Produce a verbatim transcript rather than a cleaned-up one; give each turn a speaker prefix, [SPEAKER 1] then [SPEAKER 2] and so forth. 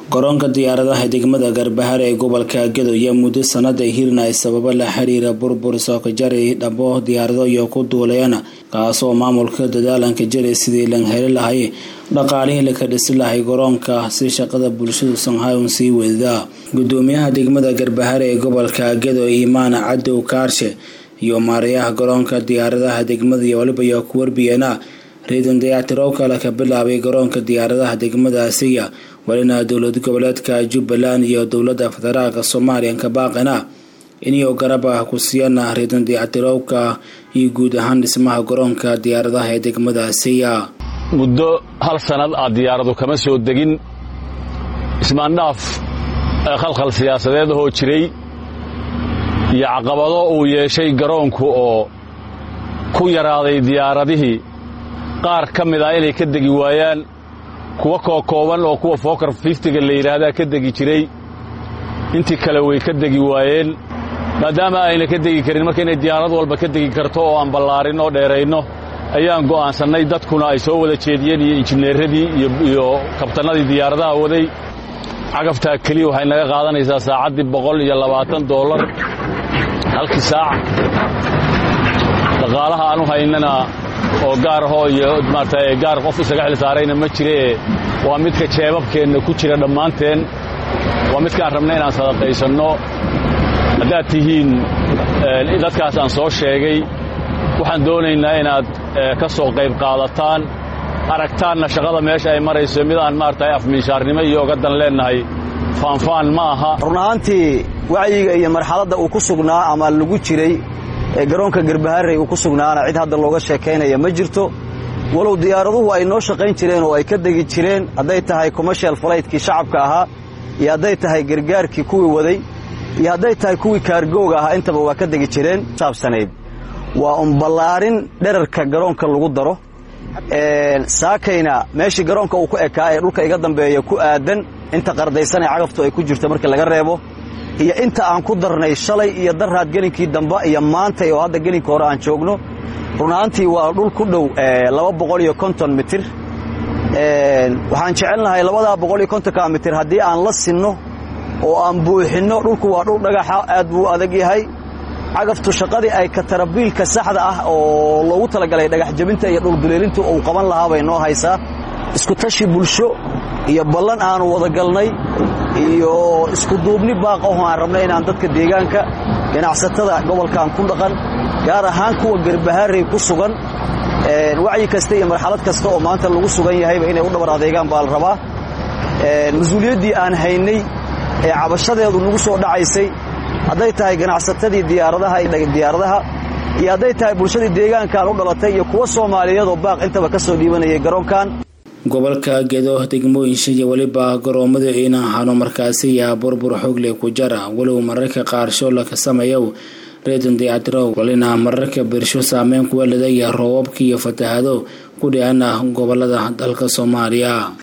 [SPEAKER 1] garoonka diyaaradaha degmada Garbahare ee gobolka Gedo iyo muddo sanad ay hirnay sabab la xiriira burbur soo ka jaray dhabo diyaarado iyo ku duulayana kaas oo maamulka dadaalanka jiray sidii lan heli lahayd dhaqaalihii la ka dhisi lahayd garoonka si shaqada bulshadu sanhayn sii wada gudoomiyaha degmada Garbahare ee gobolka Gedo Imaan Cadow Kaarshe iyo maarayaha garoonka diyaaradaha degmada iyo waliba ku warbiyana reedan dayactiro kala ka bilaabay garoonka diyaaradaha degmada Asiya walina dawlad goboleedka Jubbaland iyo dawladda federaalka Soomaaliya ka baaqana inay garaba ku siiyaan reedan dayactirowka iyo guud ahaan dhismaha garoonka diyaaradaha ee degmada Asiya
[SPEAKER 2] muddo hal sanad ah diyaaradu kama soo degin ismaan dhaaf khalkhal siyaasadeed oo jiray iyo caqabado uu yeeshay garoonku oo ku yaraaday diyaaradihii qaar kamid ah inay ka degi waayaan kuwa kooban oo kuwa Fokker fifty-ga la yiraahdo ka degi jiray intii kale way ka degi waayeen maadaama ayna ka degi karin markay inay diyaarad walba ka degi karto oo aan ballaarin oo dheerayno ayaan go'aansanay dadkuna ay soo wada jeediyeen iyo injineeradii iyo iyo kabtanadii diyaaradaha waday cagafta kaliya waxay naga qaadanaysaa saacadii boqol iyo labaatan dollar halkii saac dhaqaalaha aanu haynana oo gaar ah iyo maartay gaar qof isaga xil saarayna ma jiree waa midka jeebabkeena ku jira dhamaanteen waa midka aan rabnay inaan sadaqaysano hadaad tihiin dadkaas aan soo sheegay waxaan doonaynaa inaad ka soo qayb qaadataan aragtaanna shaqada meesha ay marayso midaan maartay afmiishaarnimo iyo gadan leenahay faanfaan ma aha
[SPEAKER 3] runaantii wacyiga iyo marxaladda uu ku sugnaa ama lagu jiray ee garoonka Garbahare uu ku sugnaana cid hadda looga sheekeynaya ma jirto walow diyaaraduhu ay noo shaqayn jireen oo ay ka degi jireen haday tahay commercial flight-kii shacabka ahaa iyo haday tahay gargaarkii kuwii waday iyo haday tahay kuwii kaargooga ahaa intaba waa ka degi jireen saabsaneed waa un ballaarin dherarka garoonka lagu daro ee saakayna meeshii garoonka uu ku ekaa ee dhulka iga dambeeya ku aadan inta qardaysan ee cagaftu ay ku jirto marka laga reebo iyo inta aan ku darnay shalay iyo daraad gelinkii dambe iyo maanta oo hadda gelinka hore aan joogno runaantii waa dhul ku dhow laba boqol iyo konton mitir ee waxaan jecelnahay laba boqol iyo konton mitir hadii aan la sinno oo aan buuxino dhulku waa dhul dhagaxa aad buu adag yahay cagaftu shaqadii ay ka tarabiilka saxda ah oo loogu talagalay dhagax jabinta iyo dhul duleelinta oo qaban lahaa bay noo haysaa isku tashi bulsho iyo ballan aan wada galnay iyo isku duubni baaq oo aan rabnay inaan dadka deegaanka ganacsatada gobolkan ku dhaqan gaar ahaan kuwa Garbahare ku sugan ee wacyi kasta iyo marxalad kasta oo maanta lagu sugan yahay inay u dhabar adeegaan baa la rabaa ee mas'uuliyadii aan haynay ee cabashadeedu nagu soo dhacaysay haday tahay ganacsatadii diyaaradaha iyo diyaaradaha iyo haday tahay bulshadii deegaanka u dhalatay iyo kuwa Soomaaliyeed oo baaq intaba ka soo dhiibanayay garoonkan
[SPEAKER 1] gobolka Gedo degmooyinka iyo waliba garoomada ina hano markaasi ya burbur xoog leh ku jara walow mararka qaar shoo la ka sameeyo reedan dayactiro walina mararka birsho saameyn ku leedahay roobabka iyo fatahaado ku dhacana gobolada dalka Soomaaliya.